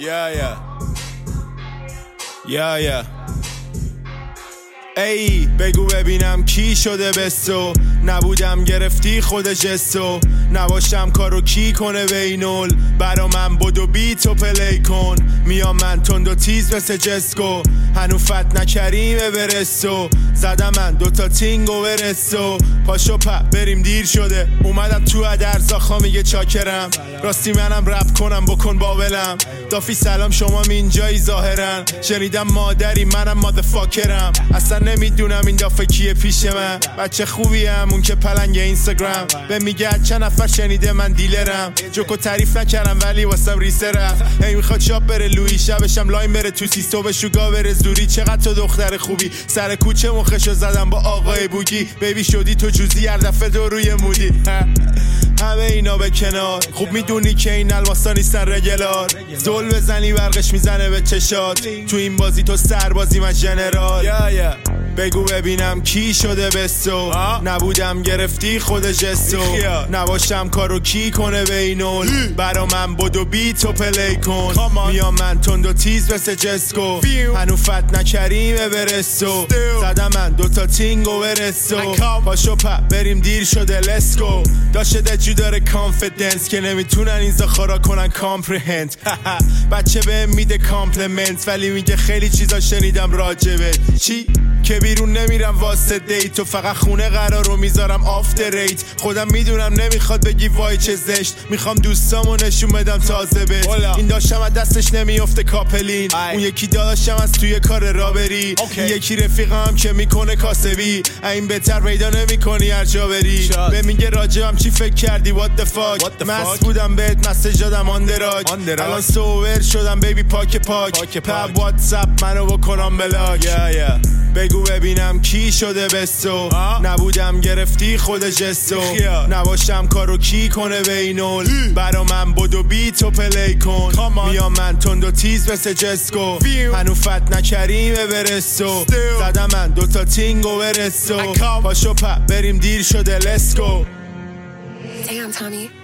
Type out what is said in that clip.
ای بگو ببینم کی شده بستو، نبودم گرفتی خود جستو، نباشم کارو کی کنه بینول، برا من بدو بیتو پلی کن، میام من تند و تیز مثل جسکو، هنو فت نکریمه برستو، زدم من دوتا تینگو برستو، پاشو بریم دیر شده، اومدم تو ادرزاخا میگه چاکرم، راستی منم رپ کنم بکن باولم، دافی سلام شما اینجایی ظاهرن، شنیدم مادری منم مادرفاکرم، اصلا نمیدونم این دافه کیه پیش من، بچه خوبیم اون که پلنگ اینستاگرام، به میگه چند نفر شنیده من دیلرم، جوکو تعریف نکردم ولی واسم ریسرم، هی میخواد شاب بره لوی شبشم لاین بره تو سیستو به شوگا بره زوری، چقدر تو دختر خوبی، سر کوچه مخشو زدم با آقای بوگی، بیبی شدی تو جوزی هر دفعه دو روی مودی، همه اینا به کنار، خوب میدونی که این الماسا نیستن رگلار، زل بزنی برقش میزنه به چشات، تو این بازی تو سربازی من جنرال، بگو ببینم کی شده بستو، نبودم گرفتی خود جستو، نباشم کارو کی کنه بینول، برا من بدو بیتو پلی کن، میام من تند و تیز مثل جسکو، هنو فت نکریمه برستو، زدم من دوتا تینگو برستو، پاشو بریم دیر شده لسکو، داشته دجو داره کانفیدنس که نمیتونن این زخارا کنن کامپریهند، بچه به میده کامپلمنت ولی میگه خیلی چیزا شنیدم راجبه، چی؟ که بیرون نمیرم واسه دیت و فقط خونه قرارو میذارم آفتر ریت، خودم میدونم نمیخواد بگی وای چه زشت، میخوام دوستامو نشون بدم تازه بهت، این داشتم از دستش نمیافته کاپلین، اون یکی داشتم از توی کار رابری، این یکی رفیقم که میکنه کاسبی، این بهتر پیدا نمیکنی هر جا بری، به میگه راجبم چی فکر کردی what the fuck، مست بودم بهت مسیج دادم آندراج، الان سوور شدم بیبی پاک پب واتساپ منو بکنم بلاک، بگو ببینم کی شده بستو، نبودم گرفتی خود جستو، نباشم کارو کی کنه بینول، برا من بدو بیتو پلی کن، میام من تند و تیز مثل جسکو، هنو فت نکریمه برستو، زدم من دوتا تینگو برستو، پاشو بریم دیر شده لسکو. Damn, Tommy.